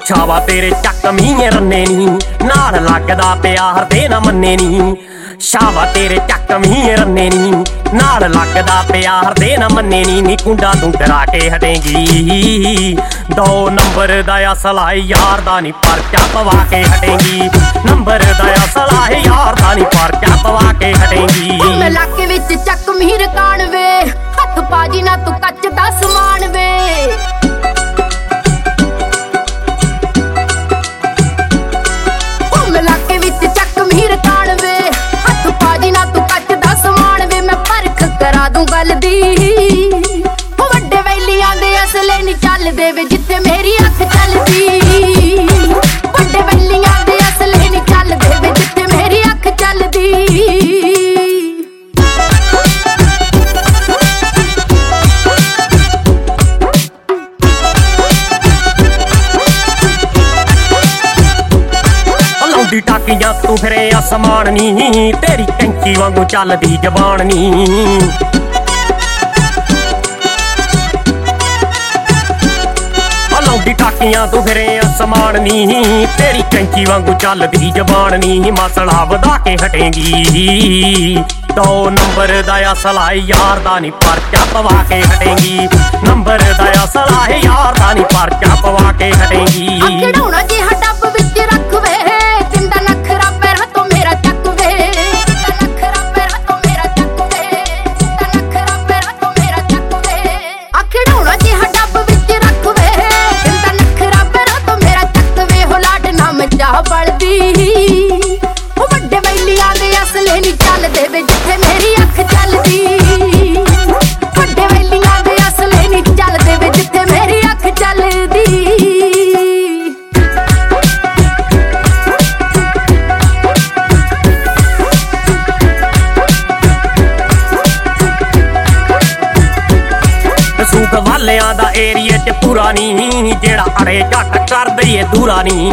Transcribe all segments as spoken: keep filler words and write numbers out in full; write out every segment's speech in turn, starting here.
ਛਾਵਾ ਤੇਰੇ ਚੱਕ ਮੀਂਹ ਰੰਨੇ ਨੀ ਨਾਲ ਲੱਗਦਾ ਪਿਆਰ ਦੇ ਨਾ ਮੰਨੇ ਨੀ ਛਾਵਾ ਤੇਰੇ ਚੱਕ ਮੀਂਹ ਰੰਨੇ ਨੀ ਨਾਲ ਲੱਗਦਾ ਪਿਆਰ ਦੇ ਨਾ ਮੰਨੇ ਨੀ ਨੀ ਕੁੰਡਾ ਤੂੰ ਕਰਾ ਕੇ ਹਟੇਂਗੀ ਦੋ ਨੰਬਰ ਦਾ ਅਸਲਾ ਯਾਰ ਦਾ ਨੀ ਪਰਚਾ ਪਵਾ ਕੇ ਹਟੇਂਗੀ ਨੰਬਰ ਦਾ ਅਸਲਾ ਯਾਰ ਦਾ ਨੀ ਪਰਚਾ ਪਵਾ ਕੇ ਹਟੇਂਗੀ ਮੈਂ ਇਲਾਕੇ ਵਿੱਚ ਚੱਕ ਮੀਂਹ ਰਕਾਣ ਵੇ ਹੱਥ ਬਾਜੀ ਨਾ ਤੂੰ ਕੱਚ ਦਾ ਸਮਾਨ ਵੇ ਇਲਾਕੇ ਵਿੱਚ ਚੱਕ ਮੀਂਹ ਰਕਾਣ ਵੇ ਹੱਥ ਬਾਜੀ ਨਾ ਤੂੰ ਕੱਚ ਦਾ ਸਮਾਨ ਵੇ ਮੈਂ ਪਰਖ ਕਰਾ ਦੂੰ ਗੱਲ ਦੀ ਉਹ ਵੱਡੇ ਵੈਲੀਆਂ ਦੇ ਅਸਲੇ ਨਹੀਂ ਚੱਲਦੇ ਵੇ ਜਿੱਥੇ ਮੇਰੀ ਅੱਖ ਚੱਲਦੀ ਵੱਡੇ ਵੈਲੀਆਂ ਦੇ ਅਸਲੇ ਨਹੀਂ ਚੱਲਦੇ ਵੇ ਜਿੱਥੇ ਮੇਰੀ ਅੱਖ ਚੱਲਦੀ ਟਾਕੀਆਂ ਤੂੰ ਫਿਰੇ ਅਸਮਾਨ ਨੀ ਤੇਰੀ ਕੈਂਚੀ ਵਾਂਗੂ ਚੱਲਦੀ ਜ਼ਬਾਨ ਨੀ ਲਾਉਂਦੀ ਟਾਕੀਆਂ ਤੂੰ ਫਿਰੇ ਅਸਮਾਨ ਨੀ ਤੇਰੀ ਕੈਂਚੀ ਵਾਂਗੂ ਚੱਲਦੀ ਜ਼ਬਾਨ ਨੀ ਮਸਲਾ ਵਧਾ ਕੇ ਹਟੇਂਗੀ ਦੋ ਨੰਬਰ ਦਾ ਅਸਲਾ ਯਾਰ ਦਾ ਨੀ ਪਰਚਾ ਪਵਾ ਕੇ ਹਟੇਂਗੀ ਨੰਬਰ ਦਾ ਅਸਲਾ ਯਾਰ ਦਾ ਨੀ ਪਰਚਾ ਪਵਾ ਕੇ ਹਟੇਂਗੀ ਖਿਡੌਣਾ ਜਿਹਾ ਡੱਬ ਵਿੱਚ ਰੱਖ ਵੇ ਉਹ ਵੱਡੇ ਵੈਲੀਆਂ ਦੇ ਅਸਲੇ ਨਹੀਂ ਚੱਲਦੇ ਵੇ ਜਿੱਥੇ ਮੇਰੀ ਅੱਖ ਚੱਲਦੀ ਵੱਡੇ ਵੈਲੀਆਂ ਦੇ ਅਸਲੇ ਨਹੀਂ ਚੱਲਦੇ ਵੇ ਜਿੱਥੇ ਮੇਰੀ ਅੱਖ ਚੱਲਦੀ ਸੂਕ ਵਾਲਿਆਂ ਦਾ ਏਰੀਏ ਚ ਪੂਰਾ ਨੀ ਜਿਹੜਾ ਅੜੇ ਝੱਟ ਕਰ ਦਈਏ ਦੂਰਾ ਨੀ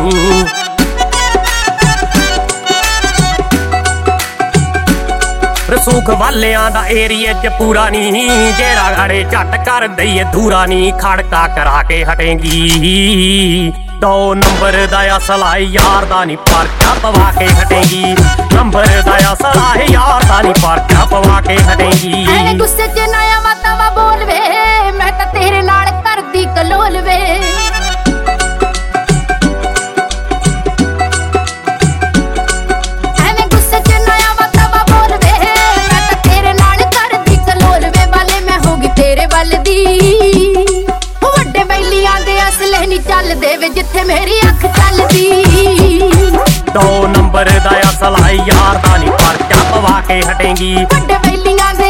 ਰਸੂਖ ਵਾਲਿਆਂ ਦਾ ਏਰੀਏ ਚ ਪੂਰਾ ਨੀ ਜਿਹੜਾ ਅੜੇ ਝੱਟ ਕਰ ਦਈਏ ਦੂਰਾ ਨੀ ਖੜਕਾ ਕਰਾ ਕੇ ਹਟੇਂਗੀ ਦੋ ਨੰਬਰ ਦਾ ਅਸਲਾ ਯਾਰ ਦਾ ਨੀ ਪਰਚਾ ਪਵਾ ਕੇ ਹਟੇਂਗੀ ਨੰਬਰ ਦਾ ਅਸਲਾ ਯਾਰ ਦਾ ਨੀ ਪਰਚਾ ਪਵਾ ਕੇ ਹਟੇਂਗੀ ਐਵੇਂ ਗੁੱਸੇ ਚ ਨਇਆ ਵਾਤਾਵਾ ਬੋਲ ਵੇ ਮੈਂ ਤਾਂ ਤੇਰੇ ਨਾਲ ਕਰਦੀ ਕਲੋਲ ਵੇ ਐਵੇਂ ਗੁੱਸੇ ਚ ਨਇਆ ਵਾਤਾਵਾ ਬੋਲ ਵੇ ਮੈਂ ਤਾਂ ਤੇਰੇ ਨਾਲ ਕਰਦੀ ਕਲੋਲ ਵੇ ਵਾਲੇ ਮੈਂ ਹੋ ਗਈ ਤੇਰੇ ਵੱਲ ਦੀ ਉਹ ਵੱਡੇ ਵੈਲੀਆਂ ਦੇ ਅਸਲੇ ਨਹੀਂ ਚੱਲਦੇ ਵੇ ਜਿੱਥੇ ਮੇਰੀ ਅੱਖ ਚੱਲਦੀ ਦੋ ਨੰਬਰ ਦਾ ਅਸਲਾ ਯਾਰ ਦਾ ਨੀ ਪਰਚਾ ਪਵਾ ਕੇ ਹਟੇਂਗੀ ਵੱਡੇ ਵੈਲੀਆਂ